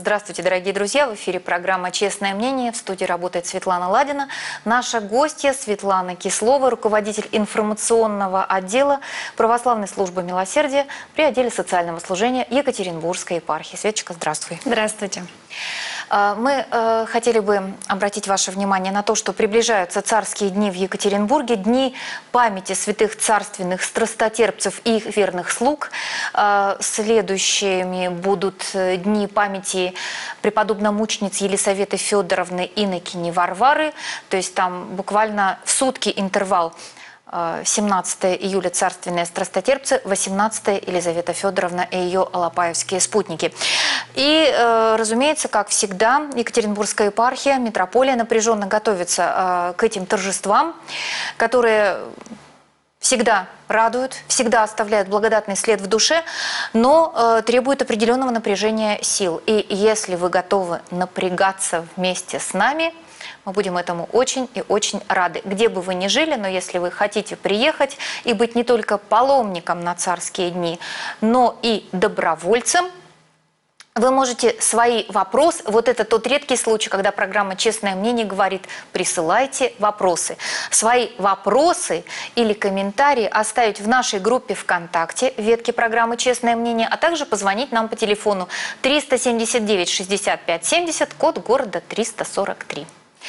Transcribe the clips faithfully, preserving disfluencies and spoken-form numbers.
Здравствуйте, дорогие друзья! В эфире программа «Честное мнение». В студии работает Светлана Ладина. Наша гостья Светлана Кислова, руководитель информационного отдела Православной службы милосердия при отделе социального служения Екатеринбургской епархии. Светочка, здравствуй. Здравствуйте. Мы э, хотели бы обратить ваше внимание на то, что приближаются царские дни в Екатеринбурге, дни памяти святых царственных страстотерпцев и их верных слуг. Э, следующими будут дни памяти преподобно-мучениц Елисаветы Федоровны Иннокени Варвары, то есть там буквально в сутки интервал. семнадцатое июля царственные страстотерпцы, восемнадцатое Елизавета Федоровна и ее алапаевские спутники. И, разумеется, как всегда, Екатеринбургская епархия, митрополия напряженно готовится к этим торжествам, которые всегда радуют, всегда оставляют благодатный след в душе, но требуют определенного напряжения сил. И если вы готовы напрягаться вместе с нами, мы будем этому очень и очень рады. Где бы вы ни жили, но если вы хотите приехать и быть не только паломником на царские дни, но и добровольцем, вы можете свои вопросы, вот это тот редкий случай, когда программа «Честное мнение» говорит, присылайте вопросы. Свои вопросы или комментарии оставить в нашей группе ВКонтакте, в ветке программы «Честное мнение», а также позвонить нам по телефону триста семьдесят девять шестьдесят пять семьдесят, код города триста сорок три.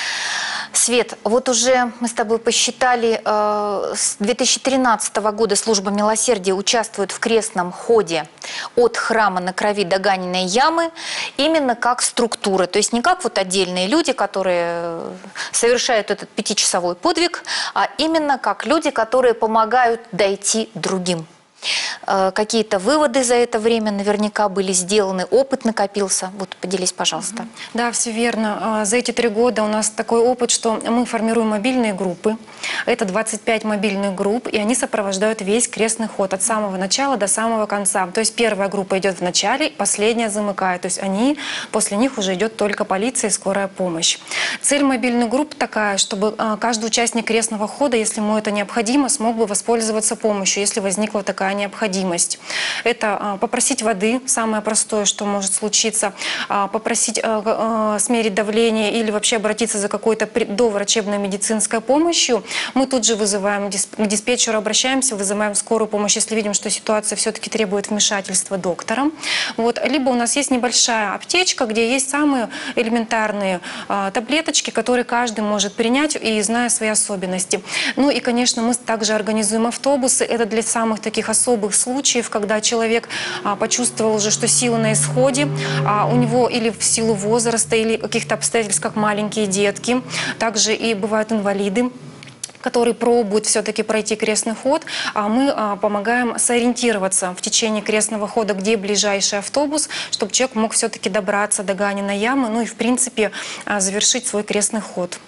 Свет, вот уже мы с тобой посчитали, э, с две тысячи тринадцатого года служба милосердия участвует в крестном ходе от храма на крови до Ганиной ямы именно как структура. То есть не как вот отдельные люди, которые совершают этот пятичасовой подвиг, а именно как люди, которые помогают дойти другим. Какие-то выводы за это время наверняка были сделаны, опыт накопился. Вот поделись, пожалуйста. Да, все верно. За эти три года у нас такой опыт, что мы формируем мобильные группы. Это двадцать пять мобильных групп, и они сопровождают весь крестный ход от самого начала до самого конца. То есть первая группа идет в начале, последняя замыкает. То есть они, после них уже идет только полиция и скорая помощь. Цель мобильных групп такая, чтобы каждый участник крестного хода, если ему это необходимо, смог бы воспользоваться помощью, если возникла такая необходимость. Это попросить воды, самое простое, что может случиться, попросить смерить давление или вообще обратиться за какой-то доврачебной медицинской помощью. Мы тут же вызываем, к диспетчеру обращаемся, вызываем скорую помощь, если видим, что ситуация все-таки требует вмешательства доктора. Вот. Либо у нас есть небольшая аптечка, где есть самые элементарные таблеточки, которые каждый может принять, и зная свои особенности. Ну и, конечно, мы также организуем автобусы. Это для самых таких особых случаев, когда человек а, почувствовал уже, что силы на исходе, а у него или в силу возраста, или каких-то обстоятельств, как маленькие детки, также и бывают инвалиды, которые пробуют все-таки пройти крестный ход, а мы а, помогаем сориентироваться в течение крестного хода, где ближайший автобус, чтобы человек мог все-таки добраться до Ганиной ямы, ну и в принципе а, завершить свой крестный ход.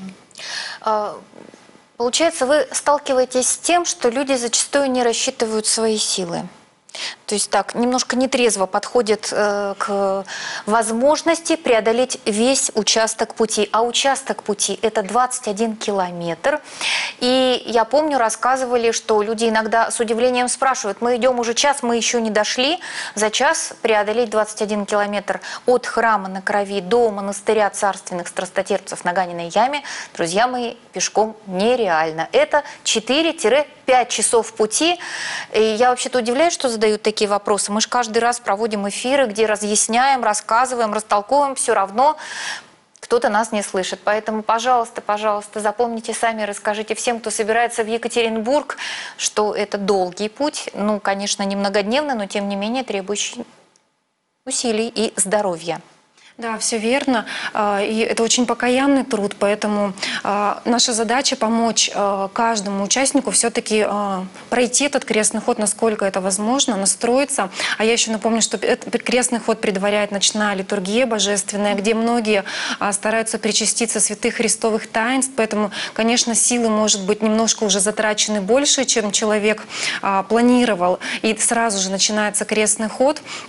Получается, вы сталкиваетесь с тем, что люди зачастую не рассчитывают свои силы. То есть так, немножко нетрезво подходят э, к возможности преодолеть весь участок пути. А участок пути – это двадцать один километр. И я помню, рассказывали, что люди иногда с удивлением спрашивают, мы идем уже час, мы еще не дошли. За час преодолеть двадцать один километр от храма на крови до монастыря царственных страстотерпцев на Ганиной яме, друзья мои, пешком нереально. Это четыре-пять часов пути. И я вообще-то удивляюсь, что задают такие вопросы. Мы же каждый раз проводим эфиры, где разъясняем, рассказываем, растолковываем, все равно кто-то нас не слышит. Поэтому, пожалуйста, пожалуйста, запомните сами, расскажите всем, кто собирается в Екатеринбург, что это долгий путь, ну, конечно, не многодневный, но тем не менее требующий усилий и здоровья. Да, все верно. И это очень покаянный труд, поэтому наша задача помочь каждому участнику все-таки пройти этот крестный ход, насколько это возможно, настроиться. А я еще напомню, что этот крестный ход предваряет ночная литургия божественная, где многие стараются причаститься святых христовых таинств, поэтому, конечно, силы, может быть, немножко уже затрачены больше, чем человек планировал, и сразу же начинается крестный ход.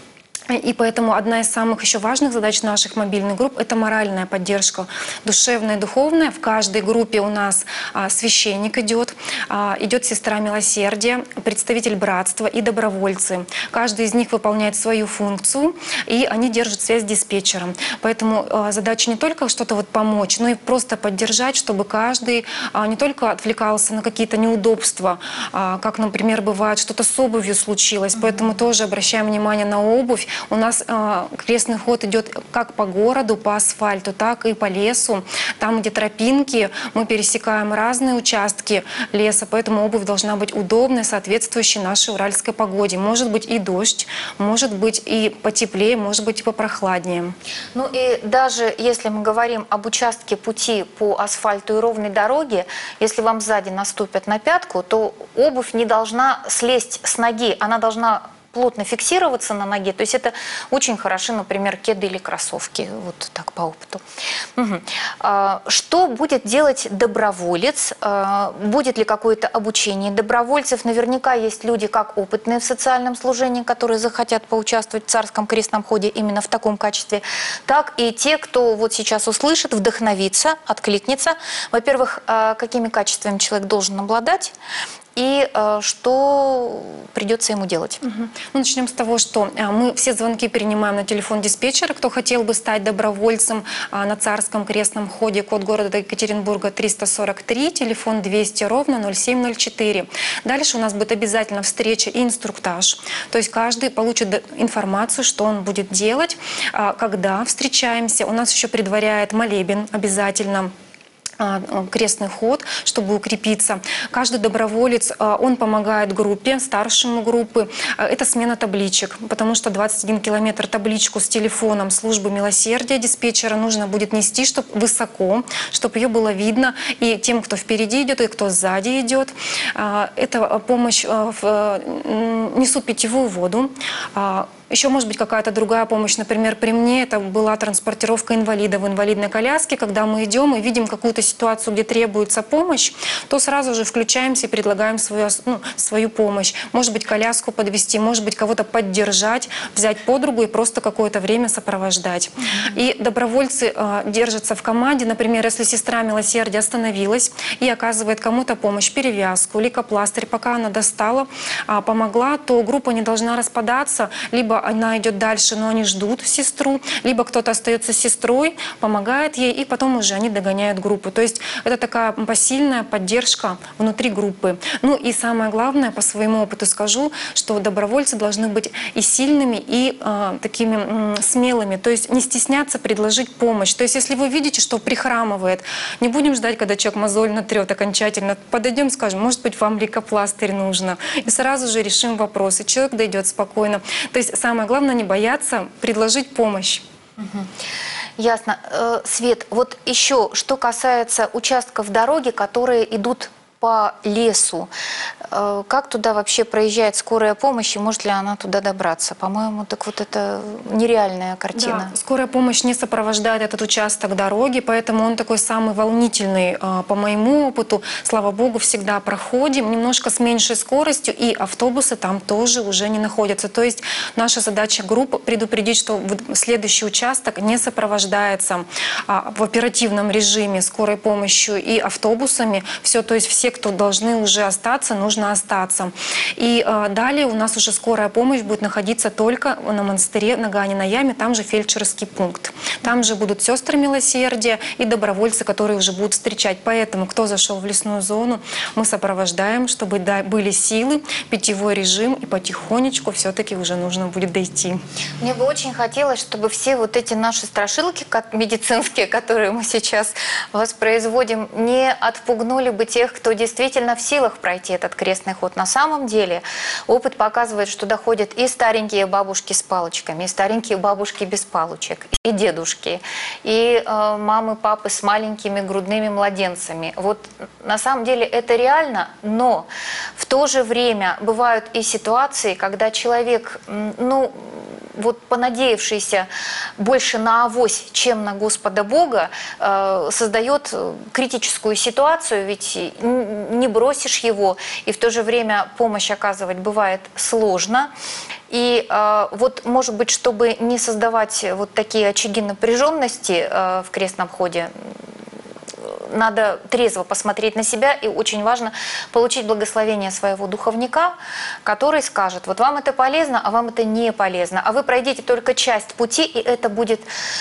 И поэтому одна из самых еще важных задач наших мобильных групп – это моральная поддержка, душевная и духовная. В каждой группе у нас а, священник идет, а, идет сестра милосердия, представитель братства и добровольцы. Каждый из них выполняет свою функцию, и они держат связь с диспетчером. Поэтому а, задача не только что-то вот помочь, но и просто поддержать, чтобы каждый а, не только отвлекался на какие-то неудобства, а, как, например, бывает, что-то с обувью случилось. Поэтому тоже обращаем внимание на обувь. У нас э, крестный ход идет как по городу, по асфальту, так и по лесу. Там, где тропинки, мы пересекаем разные участки леса, поэтому обувь должна быть удобной, соответствующей нашей уральской погоде. Может быть и дождь, может быть и потеплее, может быть и попрохладнее. Ну и даже если мы говорим об участке пути по асфальту и ровной дороге, если вам сзади наступят на пятку, то обувь не должна слезть с ноги, она должна плотно фиксироваться на ноге. То есть это очень хороши, например, кеды или кроссовки. Вот так по опыту. Угу. А, что будет делать доброволец? А, будет ли какое-то обучение добровольцев? Наверняка есть люди, как опытные в социальном служении, которые захотят поучаствовать в царском крестном ходе именно в таком качестве, так и те, кто вот сейчас услышит, вдохновится, откликнется. Во-первых, а, какими качествами человек должен обладать? И э, что придется ему делать? Угу. Ну, начнем с того, что э, мы все звонки принимаем на телефон диспетчера. Кто хотел бы стать добровольцем э, на царском крестном ходе, код города Екатеринбурга триста сорок три, телефон двести ровно ноль семь ноль четыре. Дальше у нас будет обязательно встреча и инструктаж. То есть каждый получит информацию, что он будет делать, э, когда встречаемся. У нас еще предваряет молебен обязательно, крестный ход, чтобы укрепиться. Каждый доброволец, он помогает группе, старшему группы. Это смена табличек, потому что двадцать один километр табличку с телефоном службы милосердия диспетчера нужно будет нести, чтобы высоко, чтобы ее было видно и тем, кто впереди идет, и кто сзади идет. Это помощь, несут питьевую воду. Еще может быть какая-то другая помощь. Например, при мне это была транспортировка инвалида в инвалидной коляске. Когда мы идем и видим какую-то ситуацию, где требуется помощь, то сразу же включаемся и предлагаем свою, ну, свою помощь. Может быть, коляску подвести, может быть, кого-то поддержать, взять под руку и просто какое-то время сопровождать. Mm-hmm. И добровольцы э, держатся в команде. Например, если сестра милосердия остановилась и оказывает кому-то помощь, перевязку, лейкопластырь, пока она достала, э, помогла, то группа не должна распадаться, либо она идет дальше, но они ждут сестру, либо кто-то остается с сестрой, помогает ей, и потом уже они догоняют группу. То есть это такая посильная поддержка внутри группы. Ну и самое главное, по своему опыту скажу, что добровольцы должны быть и сильными, и э, такими э, смелыми, то есть не стесняться предложить помощь. То есть если вы видите, что прихрамывает, не будем ждать, когда человек мозоль натрет окончательно, подойдем, скажем, может быть, вам лейкопластырь нужно, и сразу же решим вопрос, и человек дойдет спокойно. То есть самое главное не бояться предложить помощь. Угу. Ясно. Э, Свет, вот еще, что касается участков дороги, которые идут по лесу. Э, Как туда вообще проезжает скорая помощь, и может ли она туда добраться? По-моему, так вот это нереальная картина. Да, скорая помощь не сопровождает этот участок дороги, поэтому он такой самый волнительный, э, по моему опыту. Слава богу, всегда проходим, немножко с меньшей скоростью, и автобусы там тоже уже не находятся. То есть наша задача группы предупредить, что следующий участок не сопровождается а, в оперативном режиме скорой помощью и автобусами. Все, то есть все, кто должны уже остаться, нужно остаться. И э, далее у нас уже скорая помощь будет находиться только на монастыре на Гане на Яме, там же фельдшерский пункт. Там же будут сестры милосердия и добровольцы, которые уже будут встречать. Поэтому, кто зашел в лесную зону, мы сопровождаем, чтобы да, были силы, питьевой режим, и потихонечку все-таки уже нужно будет дойти. Мне бы очень хотелось, чтобы все вот эти наши страшилки медицинские, которые мы сейчас воспроизводим, не отпугнули бы тех, кто действительно в силах пройти этот крестный ход. На самом деле опыт показывает, что доходят и старенькие бабушки с палочками, и старенькие бабушки без палочек, и дедушки, и э, мамы, папы с маленькими грудными младенцами. Вот на самом деле это реально, но в то же время бывают и ситуации, когда человек, ну, вот понадеявшийся больше на авось, чем на Господа Бога, э, создает критическую ситуацию, ведь не бросишь его, и в то же время помощь оказывать бывает сложно. И э, вот, может быть, чтобы не создавать вот такие очаги напряженности э, в крестном ходе, надо трезво посмотреть на себя, и очень важно получить благословение своего духовника, который скажет, вот вам это полезно, а вам это не полезно, а вы пройдете только часть пути, и это будет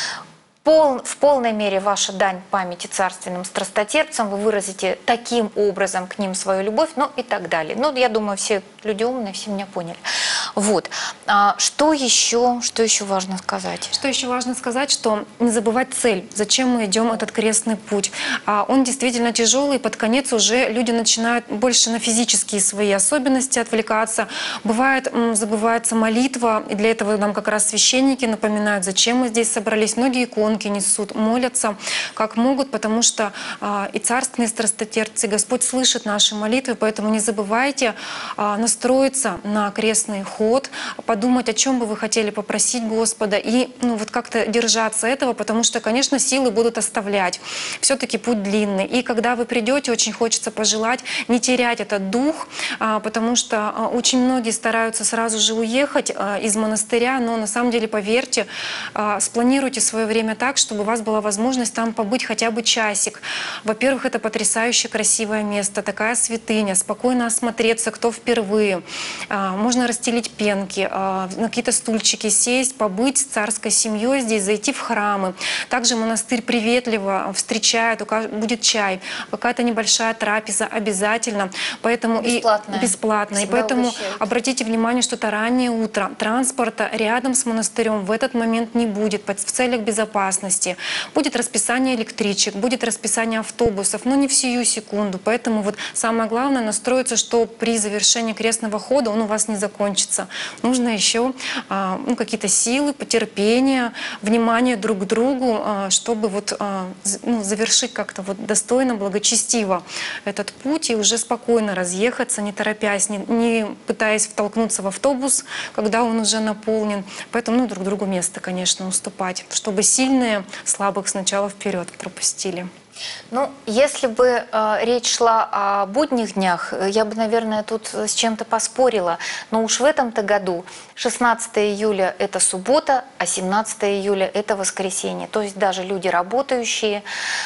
пол, в полной мере ваша дань памяти царственным страстотерпцам, вы выразите таким образом к ним свою любовь, ну и так далее. Ну, я думаю, все люди умные, все меня поняли. Вот. А что еще, что еще важно сказать? Что еще важно сказать, что не забывать цель, зачем мы идем этот крестный путь. А он действительно тяжелый, под конец уже люди начинают больше на физические свои особенности отвлекаться. Бывает, забывается молитва, и для этого нам как раз священники напоминают, зачем мы здесь собрались. Многие иконки несут, молятся как могут, потому что а, и царственные страстотерпцы, Господь слышит наши молитвы, поэтому не забывайте а, настроиться на крестный ход, подумать, о чем бы вы хотели попросить Господа, и ну, вот как-то держаться этого, потому что, конечно, силы будут оставлять. Все-таки путь длинный. И когда вы придете, очень хочется пожелать не терять этот дух, потому что очень многие стараются сразу же уехать из монастыря, но на самом деле, поверьте, спланируйте свое время так, чтобы у вас была возможность там побыть хотя бы часик. Во-первых, это потрясающе красивое место, такая святыня, спокойно осмотреться, кто впервые. Можно расстелить пенки, на какие-то стульчики сесть, побыть с царской семьей здесь, зайти в храмы. Также монастырь приветливо встречает, будет чай, какая-то небольшая трапеза обязательно. Поэтому бесплатная. И бесплатно. И поэтому угощают. Обратите внимание, что это раннее утро. Транспорта рядом с монастырем в этот момент не будет в целях безопасности. Будет расписание электричек, будет расписание автобусов, но не в сию секунду. Поэтому вот самое главное настроиться, что при завершении крестного хода он у вас не закончится. Нужно еще а, ну, какие-то силы, потерпение, внимание друг к другу, а, чтобы вот, а, ну, завершить как-то вот достойно, благочестиво этот путь и уже спокойно разъехаться, не торопясь, не, не пытаясь втолкнуться в автобус, когда он уже наполнен. Поэтому ну, друг другу место, конечно, уступать, чтобы сильные слабых сначала вперед пропустили. Ну, если бы э, речь шла о будних днях, я бы, наверное, тут с чем-то поспорила. Но уж в этом-то году шестнадцатое июля – это суббота, а семнадцатое июля – это воскресенье. То есть даже люди работающие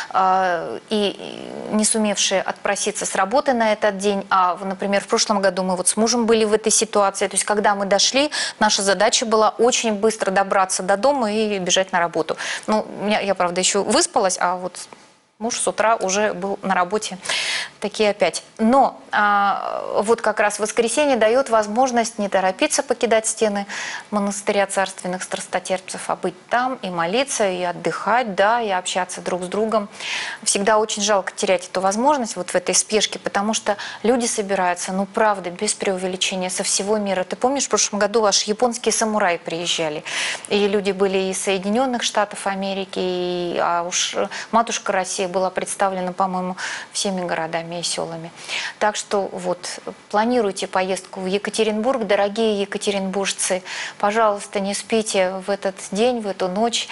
э, и не сумевшие отпроситься с работы на этот день. А, например, в прошлом году мы вот с мужем были в этой ситуации. То есть когда мы дошли, наша задача была очень быстро добраться до дома и бежать на работу. Ну, я, я правда, еще выспалась, а вот... Муж с утра уже был на работе, такие опять. Но а, вот как раз воскресенье дает возможность не торопиться покидать стены монастыря царственных страстотерпцев, а быть там и молиться, и отдыхать, да, и общаться друг с другом. Всегда очень жалко терять эту возможность вот в этой спешке, потому что люди собираются, ну правда, без преувеличения, со всего мира. Ты помнишь, в прошлом году аж японские самураи приезжали, и люди были из Соединенных Штатов Америки, и, а уж матушка Россия была представлена, по-моему, всеми городами и селами. Так что вот, планируйте поездку в Екатеринбург, дорогие екатеринбуржцы. Пожалуйста, не спите в этот день, в эту ночь.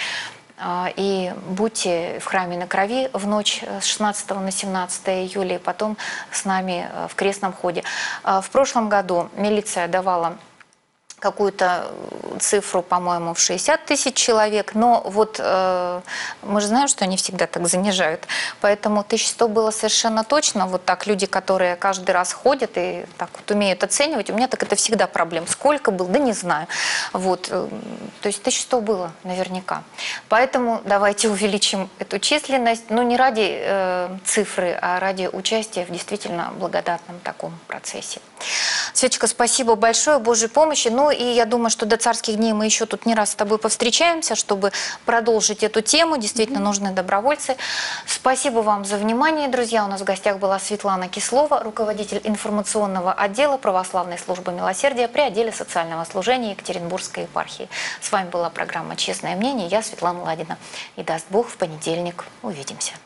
И будьте в храме на Крови в ночь с шестнадцатого на семнадцатое июля, и потом с нами в крестном ходе. В прошлом году милиция давала какую-то цифру, по-моему, в шестьдесят тысяч человек, но вот э, мы же знаем, что они всегда так занижают, поэтому тысяча сто было совершенно точно. Вот так люди, которые каждый раз ходят и так вот умеют оценивать, у меня так это всегда проблем. Сколько было? Да не знаю. Вот, э, то есть тысяча сто было наверняка. Поэтому давайте увеличим эту численность, но не ради э, цифры, а ради участия в действительно благодатном таком процессе. Светочка, спасибо большое, Божьей помощи. Ну и я думаю, что до царских дней мы еще тут не раз с тобой повстречаемся, чтобы продолжить эту тему. Действительно, mm-hmm. нужны добровольцы. Спасибо вам за внимание, друзья. У нас в гостях была Светлана Кислова, руководитель информационного отдела Православной службы милосердия при отделе социального служения Екатеринбургской епархии. С вами была программа «Честное мнение». Я Светлана Ладина. И даст Бог, в понедельник увидимся.